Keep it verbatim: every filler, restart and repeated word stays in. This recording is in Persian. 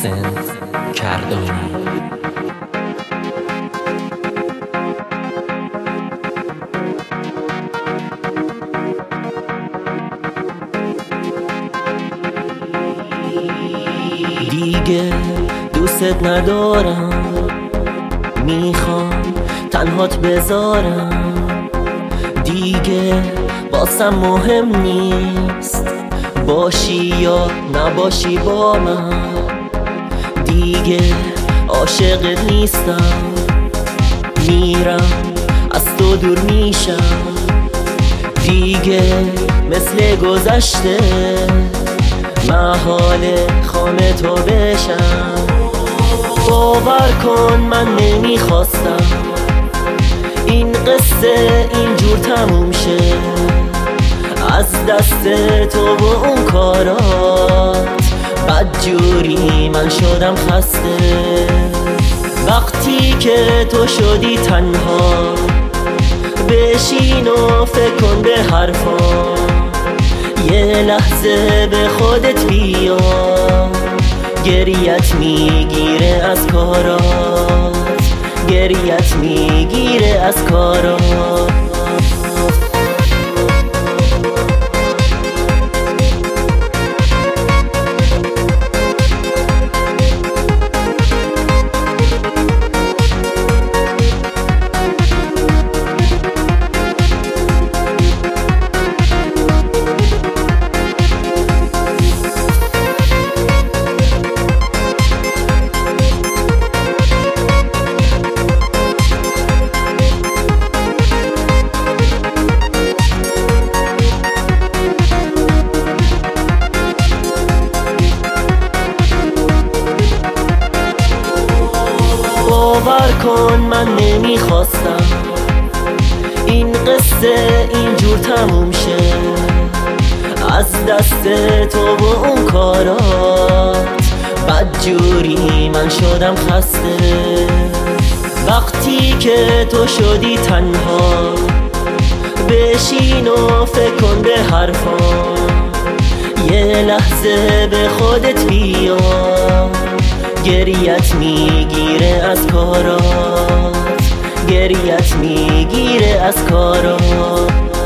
محسن کردانی. دیگه دوست ندارم، میخوام تنهات بذارم. دیگه باسم مهم نیست باشی یا نباشی با من. دیگه عاشقت نیستم، میرم از تو دور میشم. دیگه مثل گذشته محاله خانه تو بشم. باور کن من نمیخواستم این قصه اینجور تموم شه. از دست تو و اون کارات بدجوری من شدم خسته. وقتی که تو شدی تنها بشین و فکر کن به حرفا. یه لحظه به خودت بیا، گریت میگیره از کارات، گریت میگیره از کارات. باور کن من نمیخواستم این قصه اینجور تموم شه. از دست تو و اون کارات بدجوری من شدم خسته. وقتی که تو شدی تنها بشین و فکر کن به حرفا. یه لحظه به خودت بیا، گریت میگیره از کارات، گریت میگیره از کارات.